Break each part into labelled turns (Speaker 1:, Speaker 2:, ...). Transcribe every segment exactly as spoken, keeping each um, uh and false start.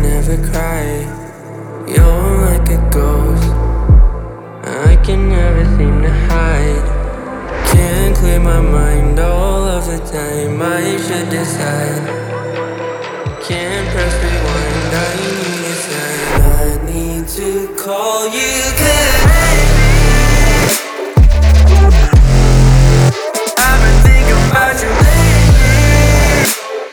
Speaker 1: never cry. You're like a ghost I can never seem to hide. Can't clear my mind all of the time. I should decide. Can't press rewind, I need a sign. I need to call you, 'cause I've been thinking about you lately.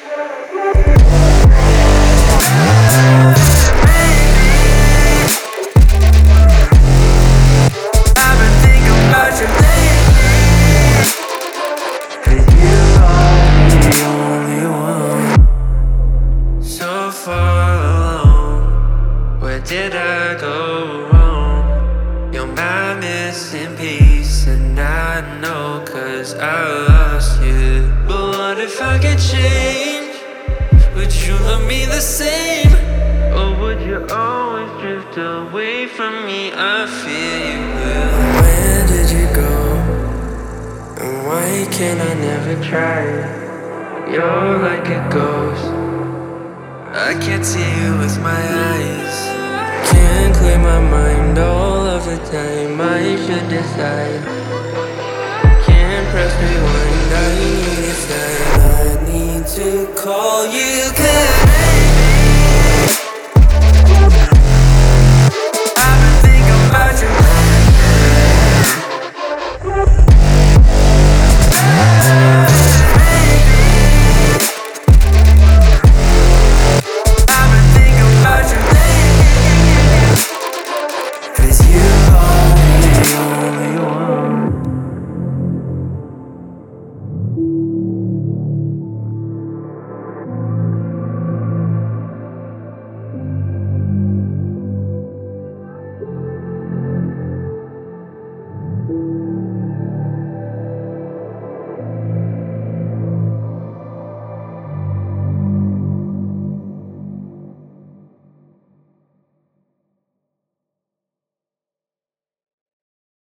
Speaker 1: I've been thinking about you lately. 'Cause you are the only one. So far alone, where did I go wrong? You're my missing piece, and I know 'cause I lost you. But what if I could change? Would you love me the same? Or would you always drift away from me? I fear you will. Where did you go? And why can I never try? You're like a ghost I can't see you with my eyes. Can't clear my mind all of the time. I should decide. Can't press rewind, I need a sign. I need to call you, 'cause